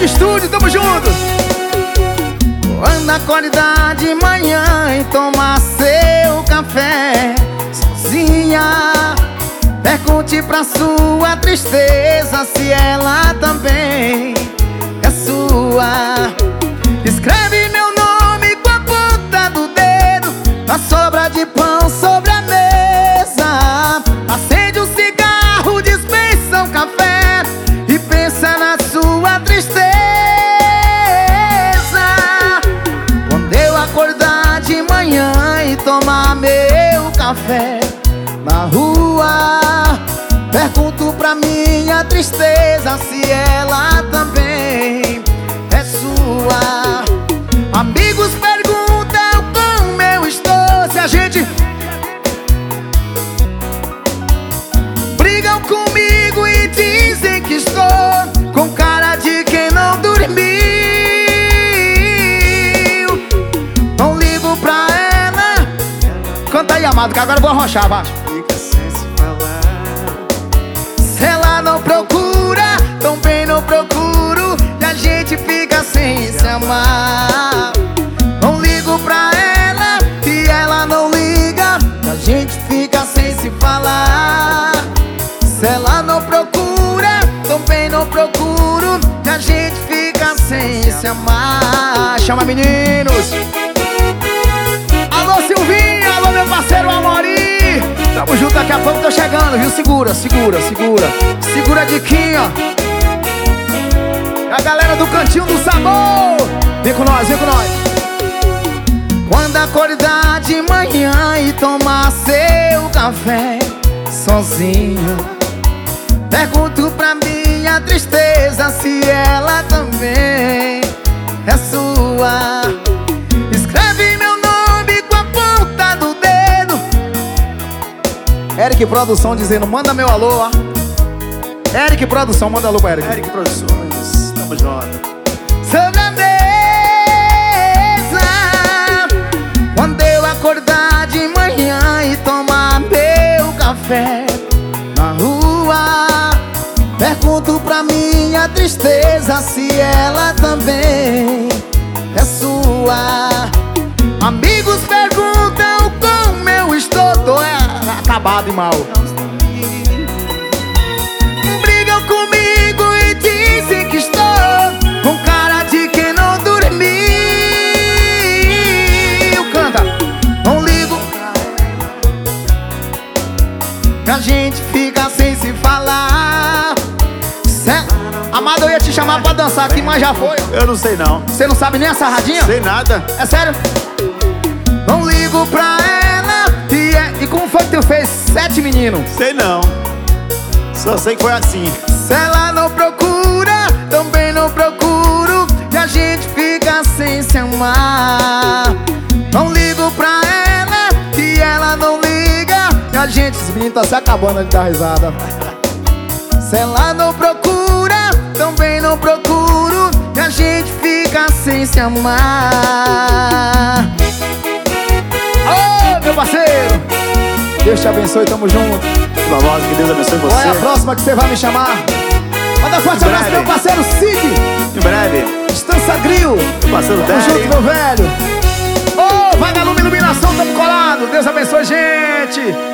de estúdio, tamo junto. Quando acorda de manhã e toma seu café sozinha, pergunte pra sua tristeza se ela também é sua. Escreve meu nome com a ponta do dedo na sobra de pão sobre a mesa. Acende um cigarro, dispensa um café e pensa na sua tristeza. Quando eu acordar de manhã e tomar meu café na rua, pergunto pra minha tristeza se ela também é sua. Amigos perguntam como eu estou, se a gente brigam comigo e dizem que estou com cara de quem não dormiu. Não ligo pra ela. Canta aí, amado, que agora eu vou arrochar, baixo. Fica sem se falar. Se ela não procura, também não procuro, e a gente fica sem se amar. Não ligo pra ela e ela não liga, e a gente fica sem se falar. Se ela não procura, também não procuro, e a gente fica sem se amar. Chama, meninos. Alô, Silvinha, alô, meu parceiro Amori. Tamo junto, daqui a pouco tô chegando, viu? Segura, segura, segura. Segura a diquinha. A galera do Cantinho do Sabor. Vem com nós, vem com nós. Quando acordar de manhã e tomar seu café sozinho, pergunto pra minha tristeza se ela também é sua. Escreve meu nome com a ponta do dedo. Eric Produção dizendo, manda meu alô, ó. Eric Produção, manda alô pra Eric. Eric Produções, tamo junto. Sobre a mesa, quando eu acordar de manhã e tomar meu café na rua, pergunto pra minha tristeza se ela também é sua. Amigos perguntam como eu estou, tô Acabado e mal. brigam comigo e dizem que estou com cara de quem não dormiu. Canta. Não ligo, a gente fica sem se falar. Amado, eu ia te chamar pra dançar aqui, mas já foi. Eu não sei não. Você não sabe nem a sarradinha? Sei nada. É sério? Não ligo pra ela E como foi que tu fez 7 meninos? Sei não. Só sei que foi assim. se ela não procura, também não procuro, e a gente fica sem se amar. Não ligo pra ela e ela não liga, e a gente... Esse menino tá se acabando de dar risada. Se ela não procura, também não procuro, e a gente fica sem se amar. Ô, meu parceiro, Deus te abençoe, tamo junto. Famosa, que Deus abençoe você. Qual é a próxima que você vai me chamar? Manda forte abraço pro meu parceiro Cid, Em breve. Estância Grill. Parceiro Tamo junto, Derry. meu velho. Ô, Vagalume Iluminação, tamo colado. Deus abençoe, gente.